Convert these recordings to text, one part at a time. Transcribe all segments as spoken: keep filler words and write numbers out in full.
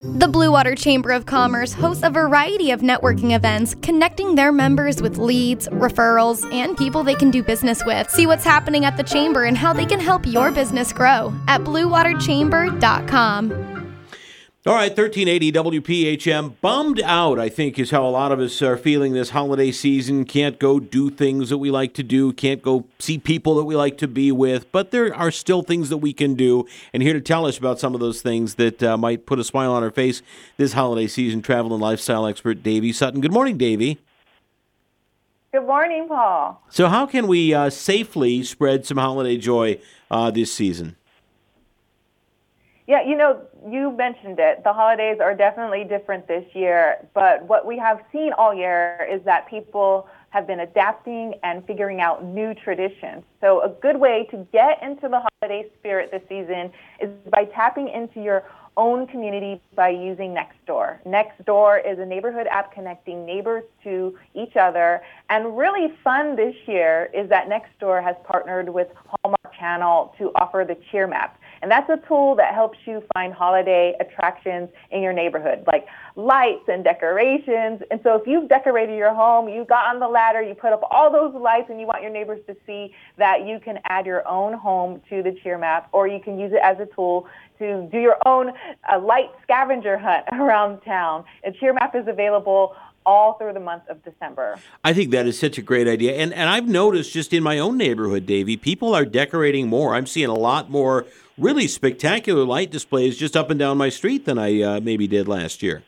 The Blue Water Chamber of Commerce hosts a variety of networking events, connecting their members with leads, referrals, and people they can do business with. See what's happening at the Chamber and how they can help your business grow at blue water chamber dot com. All right, thirteen eighty W P H M. Bummed out, I think, is how a lot of us are feeling this holiday season. Can't go do things that we like to do. Can't go see people that we like to be with. But there are still things that we can do. And here to tell us about some of those things that uh, might put a smile on our face this holiday season, travel and lifestyle expert Davey Sutton. Good morning, Davey. Good morning, Paul. So how can we uh, safely spread some holiday joy uh, this season? Yeah, you know, you mentioned it. The holidays are definitely different this year, but what we have seen all year is that people have been adapting and figuring out new traditions. So a good way to get into the holiday spirit this season is by tapping into your own community by using Nextdoor. Nextdoor is a neighborhood app connecting neighbors to each other. And really fun this year is that Nextdoor has partnered with Hallmark Channel to offer the Cheer Map. And that's a tool that helps you find holiday attractions in your neighborhood, like lights and decorations. And so if you've decorated your home, you got on the ladder, you put up all those lights, and you want your neighbors to see that, you can add your own home to the Cheer Map, or you can use it as a tool to do your own uh, light scavenger hunt around town. And Cheer Map is available all through the month of December. I think that is such a great idea. And and I've noticed just in my own neighborhood, Davey, people are decorating more. I'm seeing a lot more really spectacular light displays just up and down my street than I uh, maybe did last year.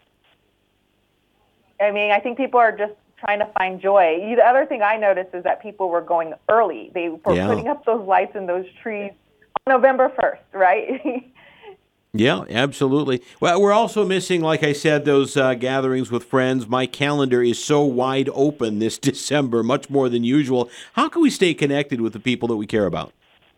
I mean, I think people are just trying to find joy. The other thing I noticed is that people were going early. They were yeah. putting up those lights and those trees on November first, right? Yeah, absolutely. Well, we're also missing, like I said, those uh, gatherings with friends. My calendar is so wide open this December, much more than usual. How can we stay connected with the people that we care about?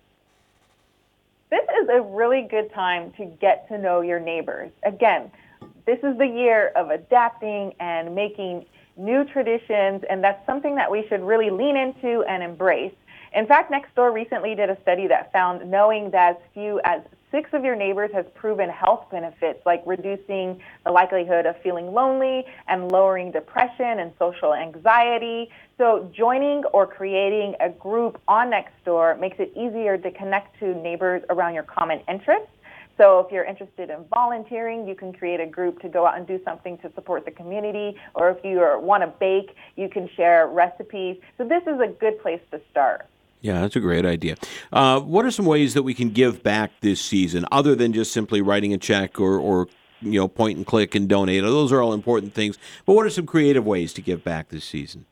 This is a really good time to get to know your neighbors. Again, this is the year of adapting and making new traditions, and that's something that we should really lean into and embrace. In fact, Nextdoor recently did a study that found knowing that as few as six of your neighbors has proven health benefits, like reducing the likelihood of feeling lonely and lowering depression and social anxiety. So joining or creating a group on Nextdoor makes it easier to connect to neighbors around your common interests. So if you're interested in volunteering, you can create a group to go out and do something to support the community. Or if you want to bake, you can share recipes. So this is a good place to start. Yeah, that's a great idea. Uh, what are some ways that we can give back this season, other than just simply writing a check or, or you know, point and click and donate? Those are all important things. But what are some creative ways to give back this season?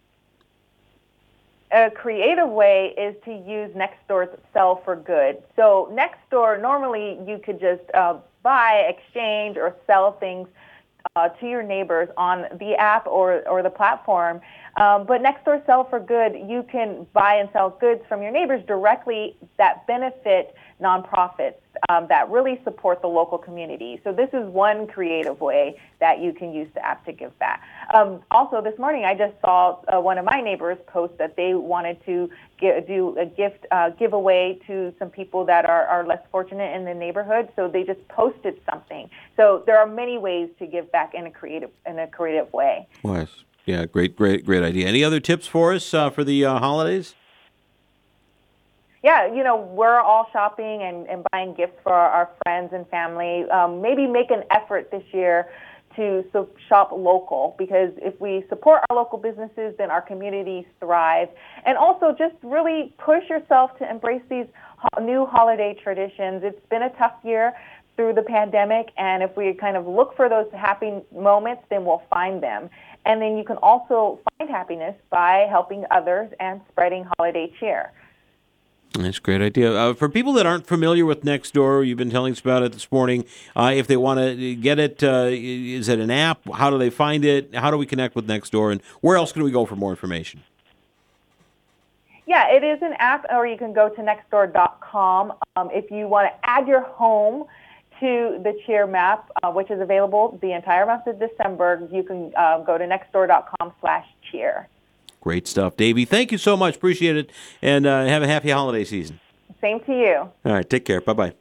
A creative way is to use Nextdoor's Sell for Good. So Nextdoor, normally you could just uh, buy, exchange, or sell things uh, to your neighbors on the app or, or the platform. Um, but Nextdoor Sell for Good, you can buy and sell goods from your neighbors directly that benefit nonprofits um, that really support the local community. So this is one creative way that you can use the app to give back. Um, also, this morning I just saw uh, one of my neighbors post that they wanted to get, do a gift uh, giveaway to some people that are, are less fortunate in the neighborhood. So they just posted something. So there are many ways to give back in a creative in a creative way. Nice. Yeah, great, great, great idea. Any other tips for us uh, for the uh, holidays? Yeah, you know, we're all shopping and, and buying gifts for our, our friends and family. Um, maybe make an effort this year to so shop local, because if we support our local businesses, then our communities thrive. And also just really push yourself to embrace these ho- new holiday traditions. It's been a tough year through the pandemic, and if we kind of look for those happy moments, then we'll find them. And then you can also find happiness by helping others and spreading holiday cheer. That's a great idea. Uh, for people that aren't familiar with Nextdoor, you've been telling us about it this morning. Uh, if they want to get it, uh, is it an app? How do they find it? How do we connect with Nextdoor? And where else can we go for more information? Yeah, it is an app, or you can go to nextdoor dot com. Um, if you want to add your home to the Cheer Map, uh, which is available the entire month of December, you can uh, go to nextdoor dot com slash cheer. Great stuff. Davey, thank you so much. Appreciate it. And uh, have a happy holiday season. Same to you. All right, take care. Bye-bye.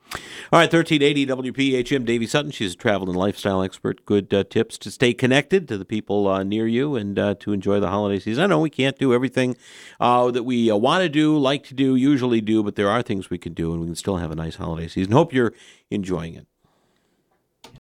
All right, thirteen eighty W P H M, Davey Sutton. She's a travel and lifestyle expert. Good uh, tips to stay connected to the people uh, near you and uh, to enjoy the holiday season. I know we can't do everything uh, that we uh, want to do, like to do, usually do, but there are things we can do, and we can still have a nice holiday season. Hope you're enjoying it.